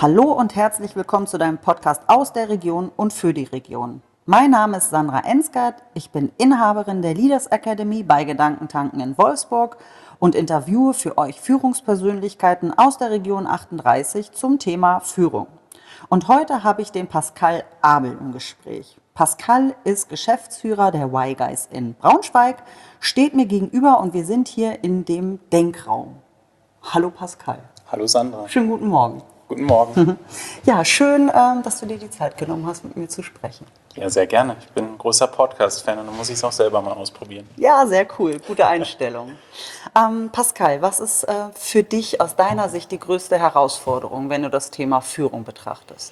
Hallo und herzlich willkommen zu deinem Podcast aus der Region und für die Region. Mein Name ist Sandra Ensgard, ich bin Inhaberin der Leaders Academy bei Gedankentanken in Wolfsburg und interviewe für euch Führungspersönlichkeiten aus der Region 38 zum Thema Führung. Und heute habe ich den Pascal Abel im Gespräch. Pascal ist Geschäftsführer der Y-Guys in Braunschweig, steht mir gegenüber und wir sind hier in dem Denkraum. Hallo Pascal. Hallo Sandra. Schönen guten Morgen. Guten Morgen. Ja, schön, dass du dir die Zeit genommen hast, mit mir zu sprechen. Ja, sehr gerne. Ich bin ein großer Podcast-Fan und dann muss ich es auch selber mal ausprobieren. Ja, sehr cool. Gute Einstellung. Pascal, was ist für dich aus deiner Sicht die größte Herausforderung, wenn du das Thema Führung betrachtest?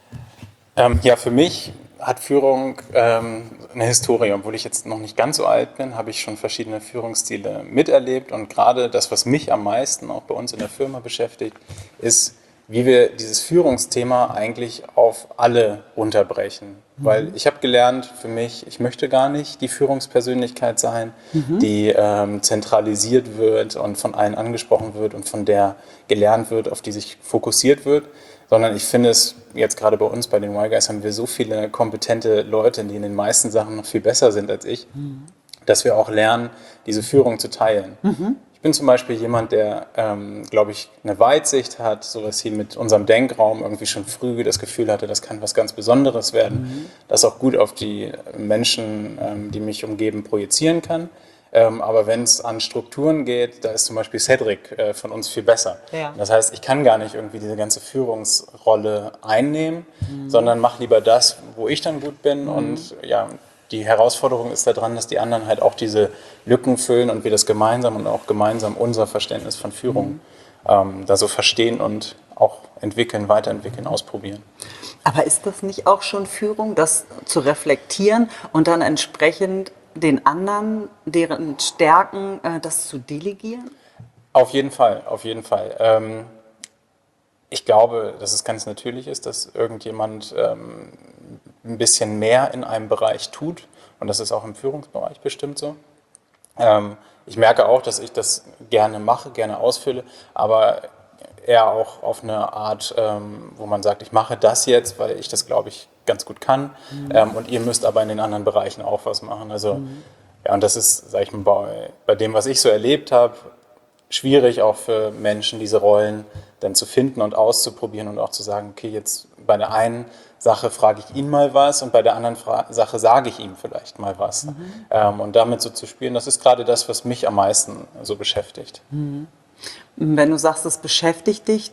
Ja, für mich hat Führung eine Historie. Obwohl ich jetzt noch nicht ganz so alt bin, habe ich schon verschiedene Führungsstile miterlebt. Und gerade das, was mich am meisten auch bei uns in der Firma beschäftigt, ist, wie wir dieses Führungsthema eigentlich auf alle runterbrechen. Weil ich habe gelernt für mich, ich möchte gar nicht die Führungspersönlichkeit sein, die zentralisiert wird und von allen angesprochen wird und von der gelernt wird, auf die sich fokussiert wird. Sondern ich finde es, jetzt gerade bei uns, bei den Y-Guys, haben wir so viele kompetente Leute, die in den meisten Sachen noch viel besser sind als ich, dass wir auch lernen, diese Führung zu teilen. Ich bin zum Beispiel jemand, der, glaube ich, eine Weitsicht hat, sowas hier mit unserem Denkraum irgendwie schon früh das Gefühl hatte, das kann was ganz Besonderes werden, das auch gut auf die Menschen, die mich umgeben, projizieren kann. Aber wenn es an Strukturen geht, da ist zum Beispiel Cedric von uns viel besser. Ja. Das heißt, ich kann gar nicht irgendwie diese ganze Führungsrolle einnehmen, sondern mache lieber das, wo ich dann gut bin. Und ja, die Herausforderung ist daran, dass die anderen halt auch diese Lücken füllen und wir das gemeinsam und auch gemeinsam unser Verständnis von Führung da so verstehen und auch entwickeln, weiterentwickeln, ausprobieren. Aber ist das nicht auch schon Führung, das zu reflektieren und dann entsprechend den anderen, deren Stärken, das zu delegieren? Auf jeden Fall, auf jeden Fall. Ich glaube, dass es ganz natürlich ist, dass irgendjemand ein bisschen mehr in einem Bereich tut. Und das ist auch im Führungsbereich bestimmt so. Ich merke auch, dass ich das gerne mache, gerne ausfülle, aber eher auch auf eine Art, wo man sagt, ich mache das jetzt, weil ich das, glaube ich, ganz gut kann. Und ihr müsst aber in den anderen Bereichen auch was machen. Also, ja, und das ist, sage ich mal, bei dem, was ich so erlebt habe, schwierig auch für Menschen, diese Rollen dann zu finden und auszuprobieren und auch zu sagen, okay, jetzt bei der einen Sache frage ich ihn mal was und bei der anderen Sache sage ich ihm vielleicht mal was. Und damit so zu spielen, das ist gerade das, was mich am meisten so beschäftigt. Wenn du sagst, es beschäftigt dich,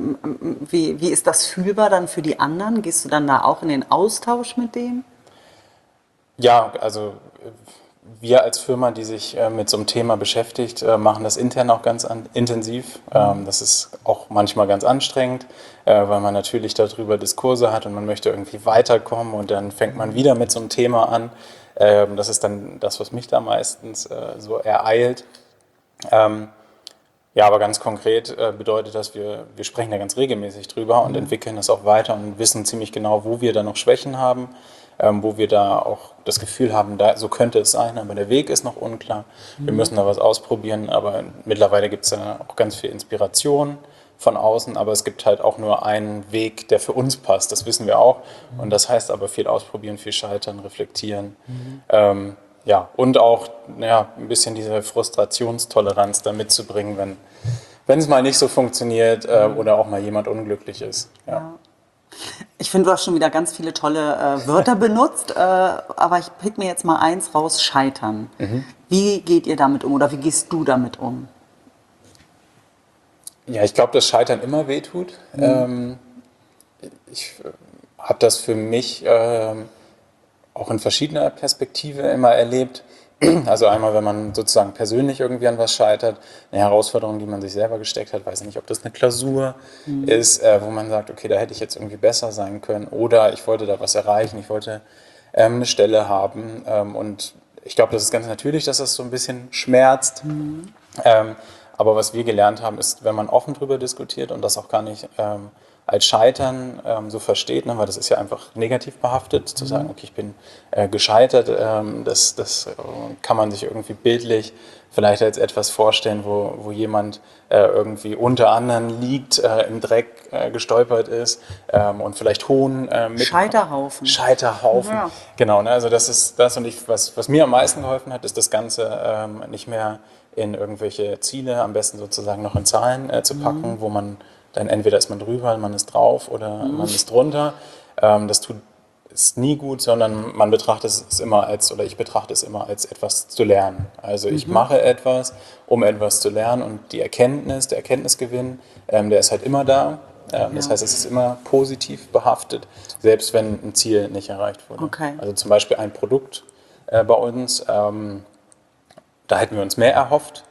wie ist das fühlbar dann für die anderen? Gehst du dann da auch in den Austausch mit denen? Ja, also wir als Firma, die sich mit so einem Thema beschäftigt, machen das intern auch ganz intensiv. Das ist auch manchmal ganz anstrengend, weil man natürlich darüber Diskurse hat und man möchte irgendwie weiterkommen und dann fängt man wieder mit so einem Thema an. Das ist dann das, was mich da meistens so ereilt. Ja, aber ganz konkret bedeutet das, wir sprechen da ganz regelmäßig drüber und entwickeln das auch weiter und wissen ziemlich genau, wo wir da noch Schwächen haben, wo wir da auch das Gefühl haben, so könnte es sein, aber der Weg ist noch unklar. Wir müssen da was ausprobieren, aber mittlerweile gibt es ja auch ganz viel Inspiration von außen, aber es gibt halt auch nur einen Weg, der für uns passt, das wissen wir auch. Und das heißt aber viel ausprobieren, viel scheitern, reflektieren. Ja, und auch ein bisschen diese Frustrationstoleranz da mitzubringen, wenn es mal nicht so funktioniert oder auch mal jemand unglücklich ist. Ja. Ich finde, du hast schon wieder ganz viele tolle Wörter benutzt, aber ich pick mir jetzt mal eins raus, Scheitern. Wie geht ihr damit um oder wie gehst du damit um? Ja, ich glaube, dass Scheitern immer wehtut. Ich habe das für mich auch in verschiedener Perspektive immer erlebt. Also einmal, wenn man sozusagen persönlich irgendwie an was scheitert, eine Herausforderung, die man sich selber gesteckt hat, weiß nicht, ob das eine Klausur ist, wo man sagt, okay, da hätte ich jetzt irgendwie besser sein können oder ich wollte da was erreichen, ich wollte eine Stelle haben und ich glaube, das ist ganz natürlich, dass das so ein bisschen schmerzt. Aber was wir gelernt haben, ist, wenn man offen drüber diskutiert und das auch gar nicht als Scheitern so versteht, ne? Weil das ist ja einfach negativ behaftet, zu sagen, okay, ich bin gescheitert, das kann man sich irgendwie bildlich vielleicht als etwas vorstellen, wo jemand irgendwie unter anderen liegt, im Dreck gestolpert ist und vielleicht Hohn mit... Scheiterhaufen. Scheiterhaufen, Ja. genau. Ne? Also das ist das, und was mir am meisten geholfen hat, ist das Ganze nicht mehr in irgendwelche Ziele, am besten sozusagen noch in Zahlen zu packen, wo man dann entweder ist man drüber, man ist drauf oder man ist drunter. Das ist nie gut, sondern man betrachtet es immer als, oder ich betrachte es immer als etwas zu lernen. Also ich mache etwas, um etwas zu lernen, und der Erkenntnisgewinn, der ist halt immer da. Das heißt, es ist immer positiv behaftet, selbst wenn ein Ziel nicht erreicht wurde. Okay. Also zum Beispiel ein Produkt bei uns, da hätten wir uns mehr erhofft.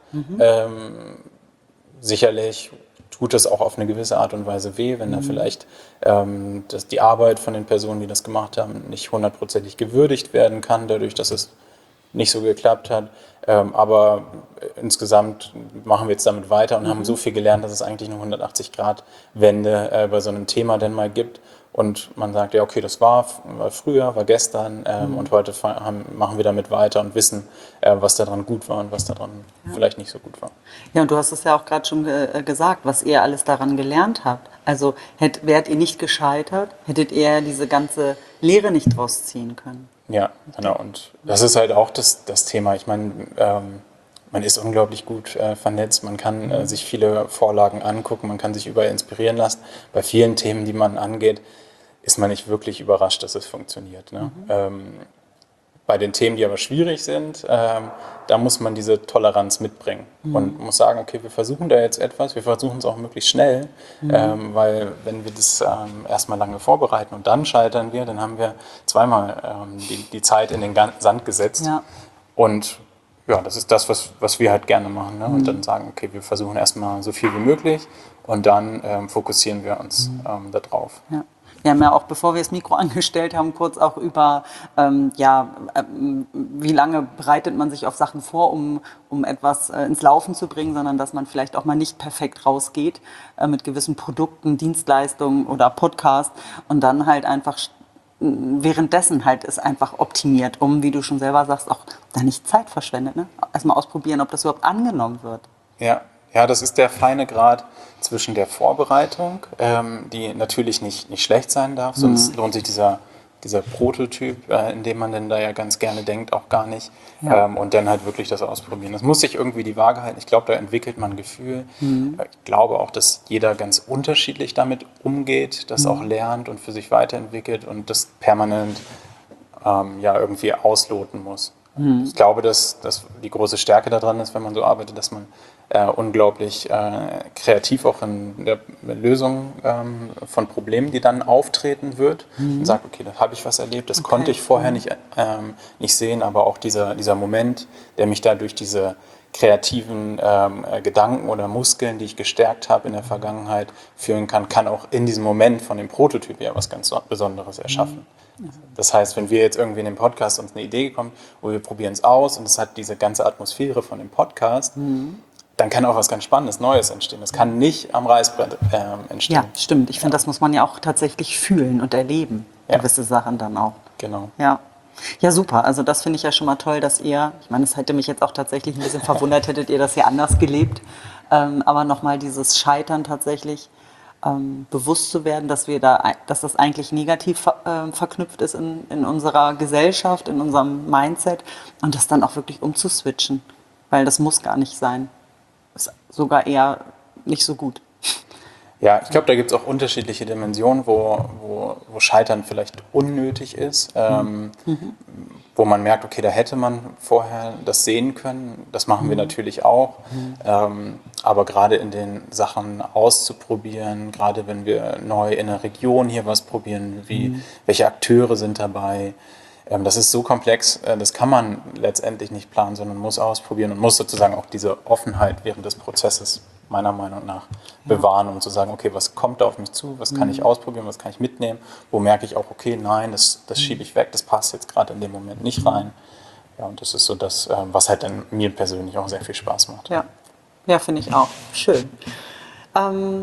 Sicherlich tut das auch auf eine gewisse Art und Weise weh, wenn da vielleicht die Arbeit von den Personen, die das gemacht haben, nicht hundertprozentig gewürdigt werden kann, dadurch, dass es nicht so geklappt hat. Aber insgesamt machen wir jetzt damit weiter und haben so viel gelernt, dass es eigentlich eine 180-Grad-Wende bei so einem Thema denn mal gibt. Und man sagt, ja, okay, das war früher, war gestern, und heute machen wir damit weiter und wissen, was daran gut war und was daran vielleicht nicht so gut war. Ja, und du hast es ja auch gerade schon gesagt, was ihr alles daran gelernt habt. Also wärt ihr nicht gescheitert, hättet ihr diese ganze Lehre nicht draus ziehen können. Ja, genau. Und das ist halt auch das Thema. Ich meine, man ist unglaublich gut vernetzt, man kann sich viele Vorlagen angucken, man kann sich überall inspirieren lassen. Bei vielen Themen, die man angeht, ist man nicht wirklich überrascht, dass es funktioniert. Ne? Bei den Themen, die aber schwierig sind, da muss man diese Toleranz mitbringen und muss sagen, okay, wir versuchen da jetzt etwas, wir versuchen es auch möglichst schnell, weil wenn wir das erstmal lange vorbereiten und dann scheitern wir, dann haben wir zweimal die Zeit in den Sand gesetzt. Ja. Und ja, das ist das, was wir halt gerne machen. Ne? Und dann sagen, okay, wir versuchen erstmal so viel wie möglich und dann fokussieren wir uns da drauf. Ja. Wir haben ja auch, bevor wir das Mikro angestellt haben, kurz auch über, wie lange bereitet man sich auf Sachen vor, um etwas ins Laufen zu bringen, sondern dass man vielleicht auch mal nicht perfekt rausgeht mit gewissen Produkten, Dienstleistungen oder Podcast und dann halt einfach währenddessen halt es einfach optimiert, um, wie du schon selber sagst, auch da nicht Zeit verschwendet. Ne? Erstmal ausprobieren, ob das überhaupt angenommen wird. Ja, das ist der feine Grad zwischen der Vorbereitung, die natürlich nicht schlecht sein darf, sonst lohnt sich dieser Prototyp, in dem man denn da ja ganz gerne denkt, auch gar nicht. Ja. Und dann halt wirklich das ausprobieren. Das muss sich irgendwie die Waage halten. Ich glaube, da entwickelt man ein Gefühl. Ich glaube auch, dass jeder ganz unterschiedlich damit umgeht, das auch lernt und für sich weiterentwickelt und das permanent irgendwie ausloten muss. Ich glaube, dass die große Stärke daran ist, wenn man so arbeitet, dass man unglaublich kreativ auch in der Lösung von Problemen, die dann auftreten wird, und sagt, okay, da habe ich was erlebt, das konnte ich vorher nicht sehen, aber auch dieser Moment, der mich da durch diese kreativen Gedanken oder Muskeln, die ich gestärkt habe in der Vergangenheit, führen kann auch in diesem Moment von dem Prototyp ja was ganz Besonderes erschaffen. Das heißt, wenn wir jetzt irgendwie in dem Podcast uns eine Idee kommen, wo wir probieren es aus und es hat diese ganze Atmosphäre von dem Podcast, dann kann auch was ganz Spannendes, Neues entstehen. Das kann nicht am Reißbrett entstehen. Ja, stimmt. Ich finde, das muss man ja auch tatsächlich fühlen und erleben, gewisse Sachen dann auch. Genau. Ja. Ja, super. Also das finde ich ja schon mal toll, dass ihr, ich meine, es hätte mich jetzt auch tatsächlich ein bisschen verwundert, hättet ihr das ja anders gelebt. Aber nochmal dieses Scheitern tatsächlich bewusst zu werden, dass das eigentlich negativ verknüpft ist in unserer Gesellschaft, in unserem Mindset und das dann auch wirklich umzuswitchen, weil das muss gar nicht sein. Ist sogar eher nicht so gut. Ja, ich glaube, da gibt es auch unterschiedliche Dimensionen, wo Scheitern vielleicht unnötig ist, wo man merkt, okay, da hätte man vorher das sehen können. Das machen wir natürlich auch. Aber gerade in den Sachen auszuprobieren, gerade wenn wir neu in der Region hier was probieren, welche Akteure sind dabei, das ist so komplex, das kann man letztendlich nicht planen, sondern muss ausprobieren und muss sozusagen auch diese Offenheit während des Prozesses meiner Meinung nach bewahren, um zu sagen, okay, was kommt da auf mich zu, was kann ich ausprobieren, was kann ich mitnehmen, wo merke ich auch, okay, nein, das schiebe ich weg, das passt jetzt gerade in dem Moment nicht rein. Ja, und das ist so das, was halt dann mir persönlich auch sehr viel Spaß macht. Ja, finde ich auch. Schön.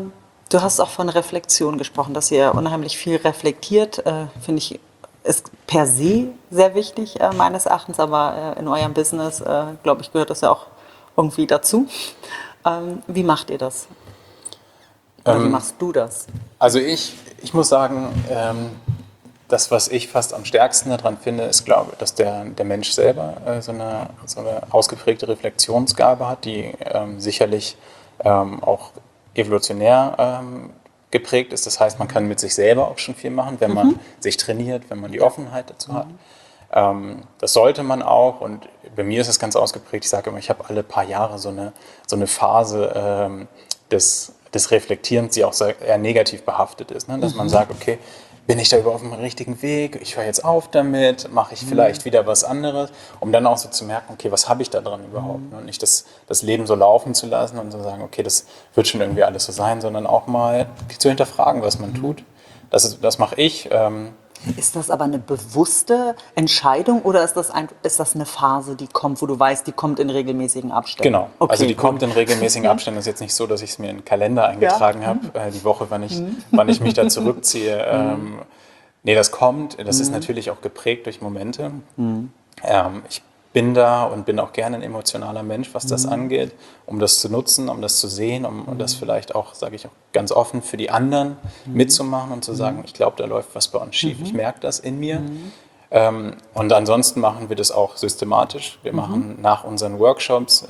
Du hast auch von Reflexion gesprochen, dass ihr unheimlich viel reflektiert, finde ich, ist per se sehr wichtig, meines Erachtens, aber in eurem Business, glaube ich, gehört das ja auch irgendwie dazu. Wie macht ihr das? Oder wie machst du das? Also ich muss sagen, das, was ich fast am stärksten daran finde, ist, glaube ich, dass der Mensch selber so eine ausgeprägte Reflexionsgabe hat, die sicherlich auch evolutionär geprägt ist. Das heißt, man kann mit sich selber auch schon viel machen, wenn man sich trainiert, wenn man die Offenheit dazu hat. Das sollte man auch, und bei mir ist es ganz ausgeprägt. Ich sage immer, ich habe alle paar Jahre so eine Phase des Reflektierens, die auch eher negativ behaftet ist. Ne? Dass man sagt, okay, bin ich da überhaupt auf dem richtigen Weg? Ich höre jetzt auf damit, mache ich vielleicht wieder was anderes, um dann auch so zu merken, okay, was habe ich da dran überhaupt? Und nicht das Leben so laufen zu lassen und zu sagen, okay, das wird schon irgendwie alles so sein, sondern auch mal zu hinterfragen, was man tut. Das mache ich. Ist das aber eine bewusste Entscheidung oder ist das eine Phase, die kommt, wo du weißt, die kommt in regelmäßigen Abständen? Genau, Okay, also die gut. kommt in regelmäßigen Abständen. Das ist jetzt nicht so, dass ich es mir in den Kalender eingetragen habe, die Woche, wann ich mich da zurückziehe. Nee, das kommt. Das ist natürlich auch geprägt durch Momente. Ich bin da und bin auch gerne ein emotionaler Mensch, was das angeht, um das zu nutzen, um das zu sehen, um das vielleicht auch, sage ich auch ganz offen, für die anderen mitzumachen und zu sagen, ich glaube, da läuft was bei uns schief, ich merke das in mir. Und ansonsten machen wir das auch systematisch. Wir machen nach unseren Workshops,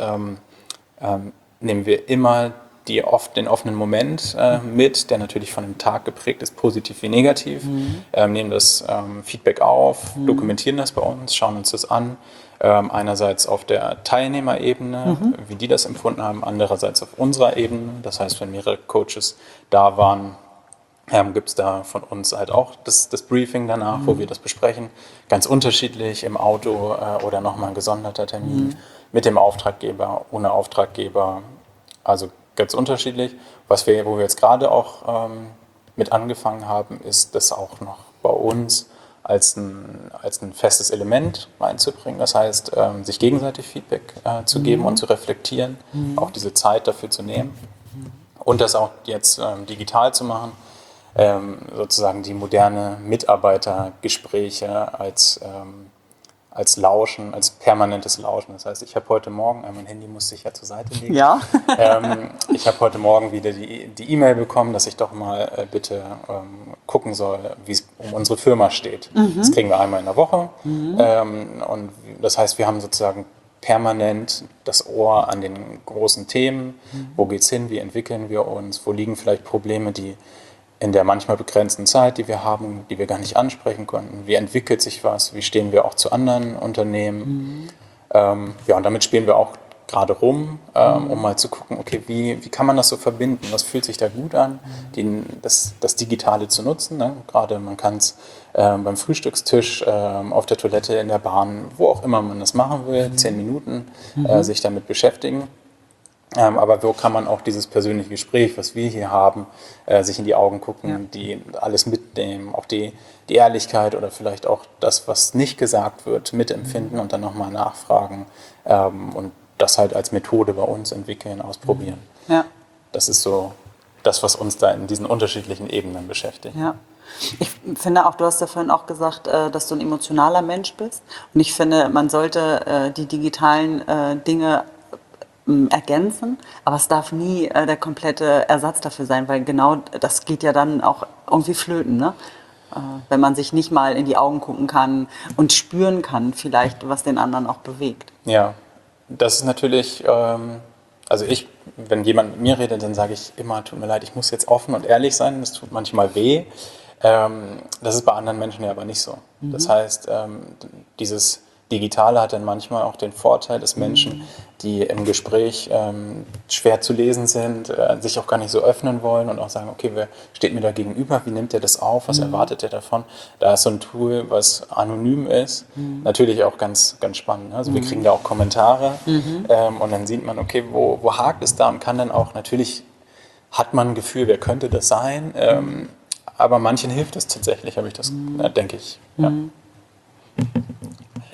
nehmen wir immer den offenen Moment mit, der natürlich von dem Tag geprägt ist, positiv wie negativ, nehmen das Feedback auf, dokumentieren das bei uns, schauen uns das an. Einerseits auf der Teilnehmerebene, wie die das empfunden haben, andererseits auf unserer Ebene. Das heißt, wenn mehrere Coaches da waren, gibt es da von uns halt auch das Briefing danach, wo wir das besprechen. Ganz unterschiedlich im Auto oder nochmal ein gesonderter Termin mit dem Auftraggeber, ohne Auftraggeber. Also ganz unterschiedlich. Wo wir jetzt gerade auch mit angefangen haben, ist das auch noch bei uns als ein festes Element reinzubringen. Das heißt, sich gegenseitig Feedback zu geben und zu reflektieren, auch diese Zeit dafür zu nehmen und das auch jetzt digital zu machen, sozusagen die moderne Mitarbeitergespräche als Lauschen, als permanentes Lauschen. Das heißt, ich habe heute Morgen, mein Handy musste ich ja zur Seite legen. Ja. Ich habe heute Morgen wieder die E-Mail bekommen, dass ich doch mal bitte gucken soll, wie es um unsere Firma steht. Das kriegen wir einmal in der Woche. Und das heißt, wir haben sozusagen permanent das Ohr an den großen Themen. Wo geht's hin? Wie entwickeln wir uns? Wo liegen vielleicht Probleme, die in der manchmal begrenzten Zeit, die wir haben, die wir gar nicht ansprechen konnten. Wie entwickelt sich was? Wie stehen wir auch zu anderen Unternehmen? Und damit spielen wir auch gerade rum, um mal zu gucken, okay, wie kann man das so verbinden? Was fühlt sich da gut an? Das Digitale zu nutzen. Ne? Gerade man kann es beim Frühstückstisch, auf der Toilette, in der Bahn, wo auch immer man das machen will, 10 Minuten sich damit beschäftigen. Aber wo kann man auch dieses persönliche Gespräch, was wir hier haben, sich in die Augen gucken, die alles mitnehmen, auch die Ehrlichkeit oder vielleicht auch das, was nicht gesagt wird, mitempfinden und dann nochmal nachfragen und das halt als Methode bei uns entwickeln, ausprobieren. Ja. Das ist so das, was uns da in diesen unterschiedlichen Ebenen beschäftigt. Ja. Ich finde auch, du hast ja vorhin auch gesagt, dass du ein emotionaler Mensch bist. Und ich finde, man sollte die digitalen Dinge ergänzen, aber es darf nie der komplette Ersatz dafür sein, weil genau das geht ja dann auch irgendwie flöten, ne? Wenn man sich nicht mal in die Augen gucken kann und spüren kann vielleicht, was den anderen auch bewegt. Ja, das ist natürlich, wenn jemand mit mir redet, dann sage ich immer, tut mir leid, ich muss jetzt offen und ehrlich sein, das tut manchmal weh. Das ist bei anderen Menschen ja aber nicht so. Das heißt, dieses Digitale hat dann manchmal auch den Vorteil, dass Menschen, die im Gespräch schwer zu lesen sind, sich auch gar nicht so öffnen wollen und auch sagen, okay, wer steht mir da gegenüber, wie nimmt er das auf, was erwartet er davon? Da ist so ein Tool, was anonym ist, natürlich auch ganz, ganz spannend. Also wir kriegen da auch Kommentare und dann sieht man, okay, wo hakt es da und kann dann auch, natürlich hat man ein Gefühl, wer könnte das sein, aber manchen hilft es tatsächlich, habe ich das, denke ich. Ja.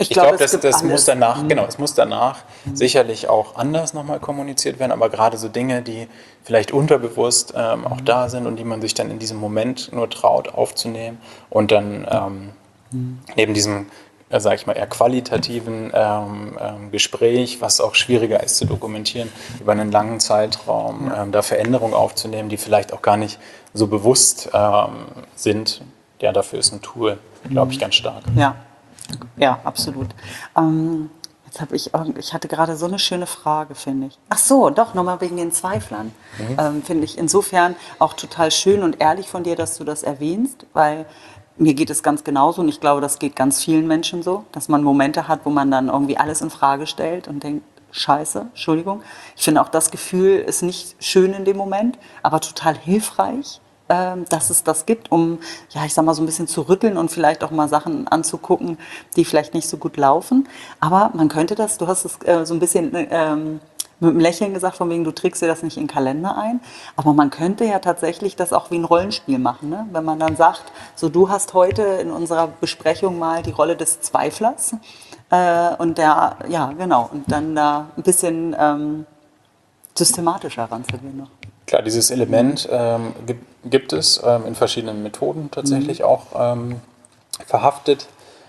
Ich glaube, das muss danach, genau, es muss danach sicherlich auch anders nochmal kommuniziert werden, aber gerade so Dinge, die vielleicht unterbewusst auch da sind und die man sich dann in diesem Moment nur traut aufzunehmen und dann neben diesem, sage ich mal, eher qualitativen Gespräch, was auch schwieriger ist zu dokumentieren, über einen langen Zeitraum, da Veränderungen aufzunehmen, die vielleicht auch gar nicht so bewusst sind. Ja, dafür ist ein Tool, glaube ich, ganz stark. Ja, ja, absolut. Jetzt habe ich hatte gerade so eine schöne Frage, finde ich. Ach so, doch, nochmal wegen den Zweiflern. Finde ich insofern auch total schön und ehrlich von dir, dass du das erwähnst, weil mir geht es ganz genauso und ich glaube, das geht ganz vielen Menschen so, dass man Momente hat, wo man dann irgendwie alles in Frage stellt und denkt, Scheiße, Entschuldigung. Ich finde auch das Gefühl ist nicht schön in dem Moment, aber total hilfreich, dass es das gibt, um, ja, ich sag mal, so ein bisschen zu rütteln und vielleicht auch mal Sachen anzugucken, die vielleicht nicht so gut laufen. Aber man könnte das, du hast es so ein bisschen mit einem Lächeln gesagt, von wegen, du trägst dir das nicht in den Kalender ein. Aber man könnte ja tatsächlich das auch wie ein Rollenspiel machen, ne? Wenn man dann sagt, so du hast heute in unserer Besprechung mal die Rolle des Zweiflers und der, ja genau, und dann da ein bisschen systematischer ranzugehen noch. Klar, dieses Element gibt es in verschiedenen Methoden tatsächlich auch verhaftet.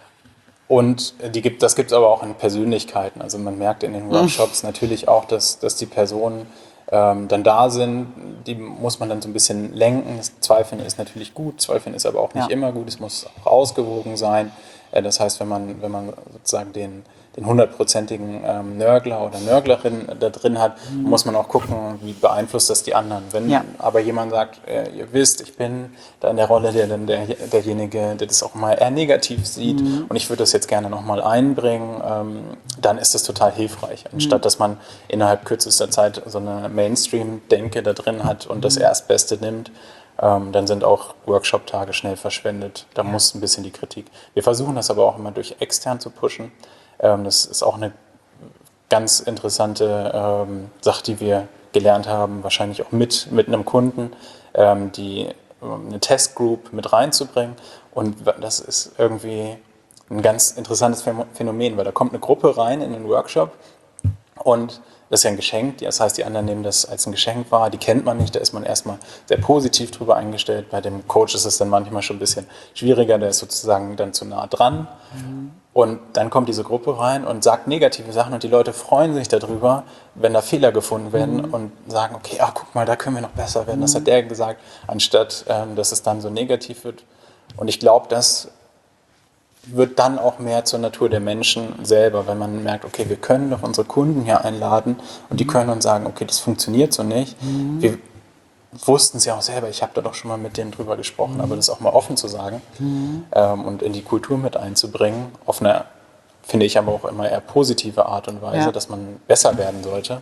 Und das gibt es aber auch in Persönlichkeiten. Also man merkt in den Workshops natürlich auch, dass die Personen dann da sind. Die muss man dann so ein bisschen lenken. Das Zweifeln ist natürlich gut, Zweifeln ist aber auch nicht immer gut. Es muss auch ausgewogen sein. Das heißt, wenn man sozusagen den 100%igen Nörgler oder Nörglerin da drin hat, muss man auch gucken, wie beeinflusst das die anderen. Wenn aber jemand sagt, ihr wisst, ich bin da in der Rolle derjenige, der das auch mal eher negativ sieht und ich würde das jetzt gerne nochmal einbringen, dann ist das total hilfreich. Anstatt dass man innerhalb kürzester Zeit so eine Mainstream-Denke da drin hat und das Erstbeste nimmt, dann sind auch Workshop-Tage schnell verschwendet. Da muss ein bisschen die Kritik. Wir versuchen das aber auch immer durch extern zu pushen. Das ist auch eine ganz interessante Sache, die wir gelernt haben, wahrscheinlich auch mit einem Kunden, eine Testgroup mit reinzubringen. Und das ist irgendwie ein ganz interessantes Phänomen, weil da kommt eine Gruppe rein in den Workshop und das ist ja ein Geschenk, das heißt, die anderen nehmen das als ein Geschenk wahr, die kennt man nicht, da ist man erstmal sehr positiv drüber eingestellt. Bei dem Coach ist es dann manchmal schon ein bisschen schwieriger, der ist sozusagen dann zu nah dran. Und dann kommt diese Gruppe rein und sagt negative Sachen und die Leute freuen sich darüber, wenn da Fehler gefunden werden und sagen, okay, guck mal, da können wir noch besser werden, das hat der gesagt, anstatt dass es dann so negativ wird. Und ich glaube, das wird dann auch mehr zur Natur der Menschen selber, wenn man merkt, okay, wir können doch unsere Kunden hier einladen und die können uns sagen, okay, das funktioniert so nicht. Wir wussten es ja auch selber, ich habe da doch schon mal mit denen drüber gesprochen, aber das auch mal offen zu sagen und in die Kultur mit einzubringen, auf eine, finde ich aber auch immer eher positive Art und Weise, dass man besser werden sollte.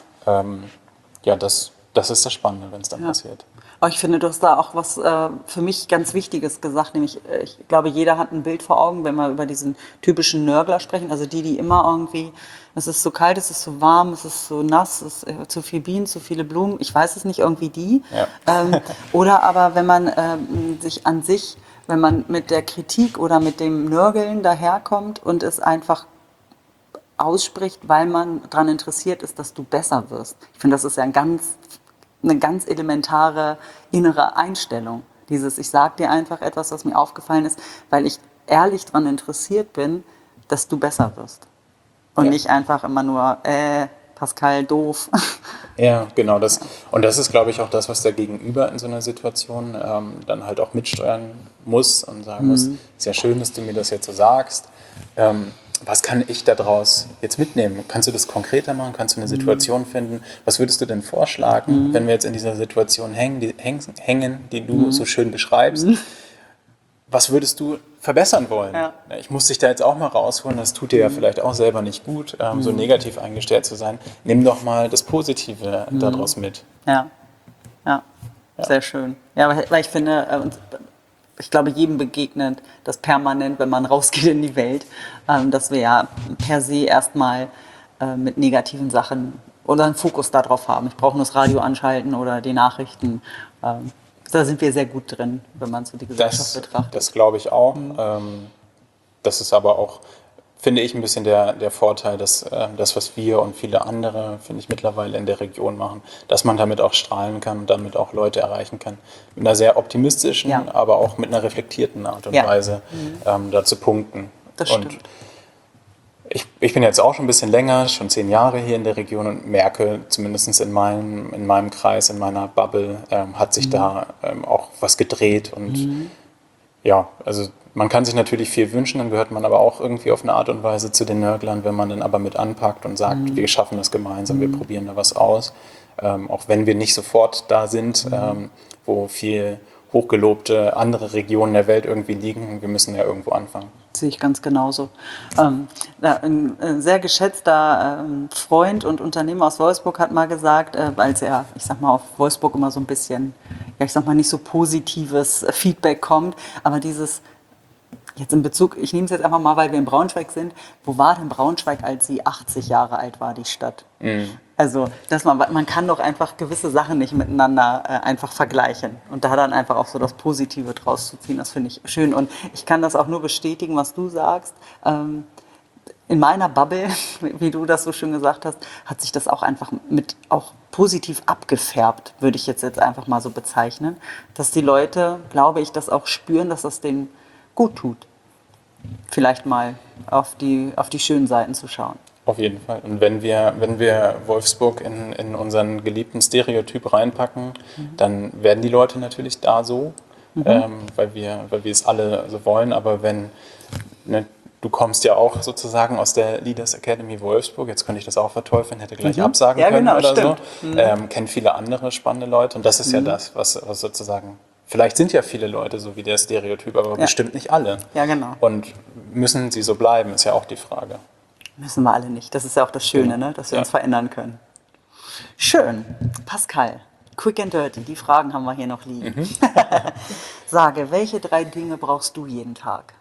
Das ist das Spannende, wenn es dann passiert. Aber ich finde, du hast da auch was für mich ganz Wichtiges gesagt, nämlich ich glaube, jeder hat ein Bild vor Augen, wenn wir über diesen typischen Nörgler sprechen, also die immer irgendwie, es ist so kalt, es ist so warm, es ist so nass, es ist zu viel Bienen, zu viele Blumen, ich weiß es nicht, irgendwie die. Oder aber wenn man wenn man mit der Kritik oder mit dem Nörgeln daherkommt und es einfach ausspricht, weil man daran interessiert ist, dass du besser wirst. Ich finde, das ist ja eine ganz elementare innere Einstellung. Ich sage dir einfach etwas, was mir aufgefallen ist, weil ich ehrlich daran interessiert bin, dass du besser wirst. Und nicht einfach immer nur, Pascal, doof. Ja, genau. Und das ist, glaube ich, auch das, was der Gegenüber in so einer Situation dann halt auch mitsteuern muss und sagen muss, ist ja schön, dass du mir das jetzt so sagst. Was kann ich daraus jetzt mitnehmen? Kannst du das konkreter machen? Kannst du eine Situation finden? Was würdest du denn vorschlagen, wenn wir jetzt in dieser Situation hängen, die du so schön beschreibst? Was würdest du verbessern wollen? Ja. Ich muss dich da jetzt auch mal rausholen, das tut dir ja vielleicht auch selber nicht gut, so negativ eingestellt zu sein. Nimm doch mal das Positive daraus mit. Ja, sehr schön. Ja, weil ich finde, ich glaube, jedem begegnet das permanent, wenn man rausgeht in die Welt, dass wir ja per se erstmal mit negativen Sachen oder einen Fokus darauf haben. Ich brauche nur das Radio anschalten oder die Nachrichten. Da sind wir sehr gut drin, wenn man so die Gesellschaft betrachtet. Das glaube ich auch. Das ist aber auch finde ich, ein bisschen der Vorteil, dass das, was wir und viele andere, finde ich, mittlerweile in der Region machen, dass man damit auch strahlen kann und damit auch Leute erreichen kann. Mit einer sehr optimistischen, Ja. aber auch mit einer reflektierten Art und Ja. Weise da zu punkten. Das Und stimmt. ich bin jetzt auch schon ein bisschen länger, schon 10 Jahre hier in der Region und merke, zumindest in meinem Kreis, in meiner Bubble, hat sich da auch was gedreht. Und ja, also man kann sich natürlich viel wünschen, dann gehört man aber auch irgendwie auf eine Art und Weise zu den Nörglern, wenn man dann aber mit anpackt und sagt, wir schaffen das gemeinsam, wir probieren da was aus. Auch wenn wir nicht sofort da sind, wo viel hochgelobte andere Regionen der Welt irgendwie liegen, wir müssen ja irgendwo anfangen. Sehe ich ganz genauso. Ein sehr geschätzter Freund und Unternehmer aus Wolfsburg hat mal gesagt, als er, ich sag mal, auf Wolfsburg immer so ein bisschen, ja, ich sag mal, nicht so positives Feedback kommt, aber dieses, jetzt in Bezug, ich nehme es jetzt einfach mal, weil wir in Braunschweig sind, wo war denn Braunschweig, als sie 80 Jahre alt war, die Stadt? Also, dass man kann doch einfach gewisse Sachen nicht miteinander einfach vergleichen. Und da dann einfach auch so das Positive draus zu ziehen, das finde ich schön. Und ich kann das auch nur bestätigen, was du sagst. In meiner Bubble, wie du das so schön gesagt hast, hat sich das auch einfach mit auch positiv abgefärbt, würde ich jetzt einfach mal so bezeichnen. Dass die Leute, glaube ich, das auch spüren, dass das denen gut tut. Vielleicht mal auf die schönen Seiten zu schauen. Auf jeden Fall. Und wenn wir Wolfsburg in unseren geliebten Stereotyp reinpacken, dann werden die Leute natürlich da so, weil wir es alle so wollen. Aber du kommst ja auch sozusagen aus der Leaders Academy Wolfsburg, jetzt könnte ich das auch verteufeln, hätte gleich absagen können genau, oder stimmt. so. Kennt viele andere spannende Leute und das ist ja das, was sozusagen, vielleicht sind ja viele Leute so wie der Stereotyp, aber bestimmt nicht alle. Ja, genau. Und müssen sie so bleiben, ist ja auch die Frage. Müssen wir alle nicht. Das ist ja auch das Schöne, ne? Dass wir uns verändern können. Schön. Pascal, quick and dirty, die Fragen haben wir hier noch liegen. Sage, welche 3 Dinge brauchst du jeden Tag?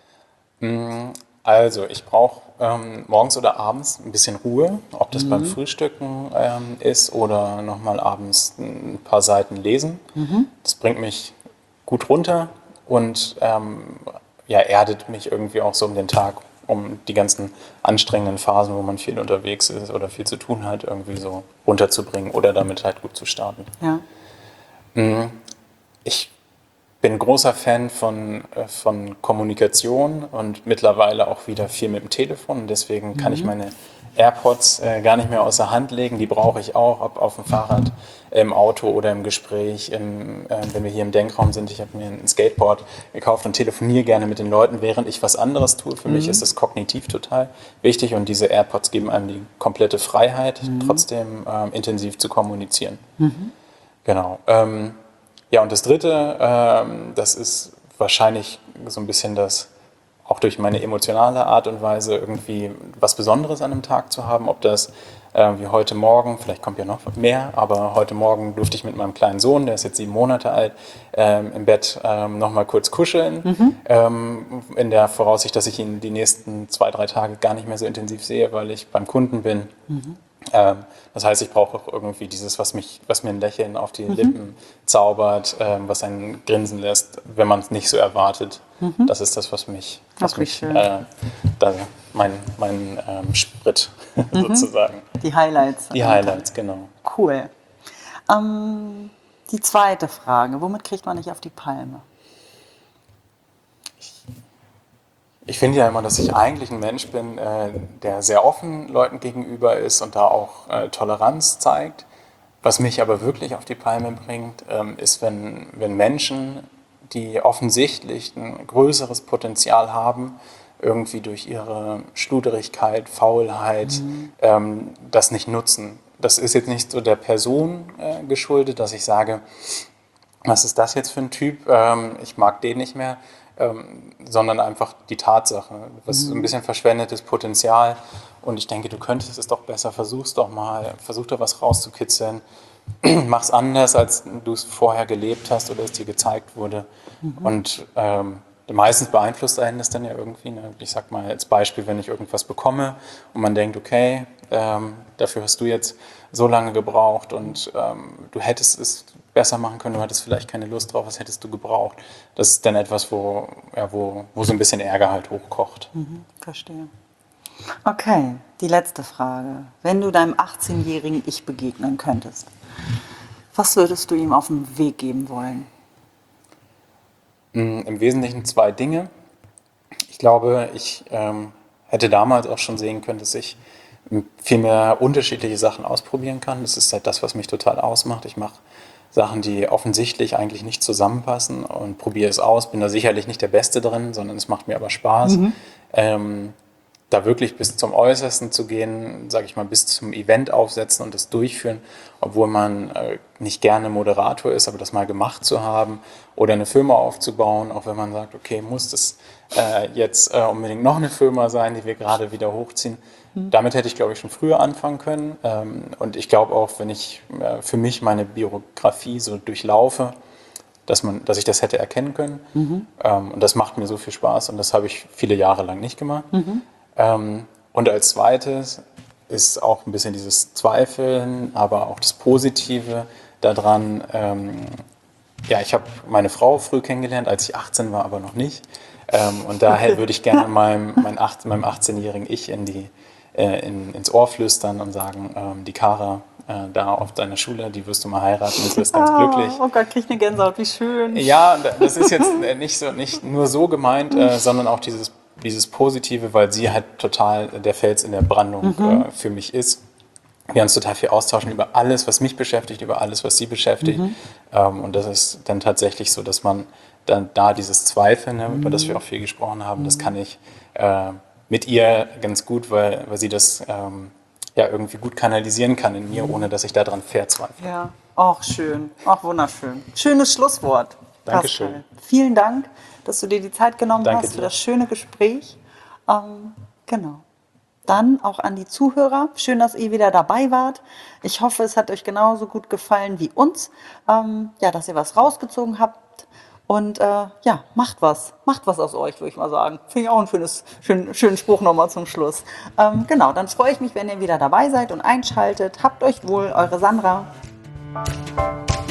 Also, ich brauche morgens oder abends ein bisschen Ruhe, ob das beim Frühstücken ist oder nochmal abends ein paar Seiten lesen. Das bringt mich gut runter und erdet mich irgendwie auch so um den Tag, um die ganzen anstrengenden Phasen, wo man viel unterwegs ist oder viel zu tun hat, irgendwie so runterzubringen oder damit halt gut zu starten. Ja. Ich bin großer Fan von Kommunikation und mittlerweile auch wieder viel mit dem Telefon. Und deswegen kann ich meine AirPods gar nicht mehr außer Hand legen. Die brauche ich auch, ob auf dem Fahrrad, im Auto oder im Gespräch. Wenn wir hier im Denkraum sind, ich habe mir ein Skateboard gekauft und telefoniere gerne mit den Leuten, während ich was anderes tue. Für mich ist das kognitiv total wichtig und diese AirPods geben einem die komplette Freiheit, trotzdem intensiv zu kommunizieren. Genau. Ja, und das Dritte, das ist wahrscheinlich so ein bisschen das, auch durch meine emotionale Art und Weise irgendwie was Besonderes an einem Tag zu haben, ob das wie heute Morgen, vielleicht kommt ja noch mehr, aber heute Morgen durfte ich mit meinem kleinen Sohn, der ist jetzt 7 Monate alt, im Bett noch mal kurz kuscheln, in der Voraussicht, dass ich ihn die nächsten 2, 3 Tage gar nicht mehr so intensiv sehe, weil ich beim Kunden bin. Das heißt, ich brauche auch irgendwie dieses, was mir ein Lächeln auf die Lippen zaubert, was einen grinsen lässt, wenn man es nicht so erwartet. Das ist das, was mich mein Sprit sozusagen. Die Highlights. Die Highlights, genau. Cool. Die zweite Frage, womit kriegt man nicht auf die Palme? Ich finde ja immer, dass ich eigentlich ein Mensch bin, der sehr offen Leuten gegenüber ist und da auch Toleranz zeigt. Was mich aber wirklich auf die Palme bringt, ist, wenn Menschen, die offensichtlich ein größeres Potenzial haben, irgendwie durch ihre Schluderigkeit, Faulheit, das nicht nutzen. Das ist jetzt nicht so der Person geschuldet, dass ich sage, was ist das jetzt für ein Typ, ich mag den nicht mehr, sondern einfach die Tatsache, was so ein bisschen verschwendetes Potenzial. Und ich denke, du könntest es doch besser, versuch doch was rauszukitzeln, mach's anders, als du es vorher gelebt hast oder es dir gezeigt wurde. Und meistens beeinflusst einen das dann ja irgendwie. Ne? Ich sag mal als Beispiel, wenn ich irgendwas bekomme und man denkt, okay, dafür hast du jetzt so lange gebraucht und du hättest es besser machen können, du hattest vielleicht keine Lust drauf, was hättest du gebraucht? Das ist dann etwas, wo so ein bisschen Ärger halt hochkocht. Verstehe. Okay, die letzte Frage. Wenn du deinem 18-jährigen Ich begegnen könntest, was würdest du ihm auf den Weg geben wollen? Im Wesentlichen zwei Dinge. Ich glaube, ich hätte damals auch schon sehen können, dass ich viel mehr unterschiedliche Sachen ausprobieren kann. Das ist halt das, was mich total ausmacht. Ich mache Sachen, die offensichtlich eigentlich nicht zusammenpassen und probiere es aus. Bin da sicherlich nicht der Beste drin, sondern es macht mir aber Spaß. Da wirklich bis zum Äußersten zu gehen, sage ich mal, bis zum Event aufsetzen und das durchführen, obwohl man nicht gerne Moderator ist, aber das mal gemacht zu haben oder eine Firma aufzubauen, auch wenn man sagt, okay, muss das jetzt unbedingt noch eine Firma sein, die wir gerade wieder hochziehen. Damit hätte ich, glaube ich, schon früher anfangen können. Und ich glaube auch, wenn ich für mich meine Biografie so durchlaufe, dass ich das hätte erkennen können. Und das macht mir so viel Spaß und das habe ich viele Jahre lang nicht gemacht. Und als zweites ist auch ein bisschen dieses Zweifeln, aber auch das Positive daran. Ja, ich habe meine Frau früh kennengelernt, als ich 18 war, aber noch nicht. Und daher würde ich gerne meinem 18-jährigen Ich ins Ohr flüstern und sagen, die Kara da auf deiner Schule, die wirst du mal heiraten und wirst ganz glücklich. Oh Gott, krieg ich eine Gänsehaut, wie schön. Ja, das ist jetzt nicht nur so gemeint, sondern auch dieses Positive, weil sie halt total der Fels in der Brandung für mich ist. Wir uns total viel austauschen über alles, was mich beschäftigt, über alles, was sie beschäftigt. Und das ist dann tatsächlich so, dass man dann da dieses Zweifeln, über das wir auch viel gesprochen haben, das kann ich mit ihr ganz gut, weil sie das ja irgendwie gut kanalisieren kann in mir, ohne dass ich daran verzweifle. Ja, auch schön, auch wunderschön. Schönes Schlusswort. Dankeschön. Pascal. Vielen Dank, dass du dir die Zeit genommen Danke hast für dir. das schöne Gespräch. Genau. Dann auch an die Zuhörer. Schön, dass ihr wieder dabei wart. Ich hoffe, es hat euch genauso gut gefallen wie uns. Ja, dass ihr was rausgezogen habt. Und ja, macht was. Macht was aus euch, würde ich mal sagen. Finde ich auch einen schönen Spruch nochmal zum Schluss. Genau, dann freue ich mich, wenn ihr wieder dabei seid und einschaltet. Habt euch wohl, eure Sandra.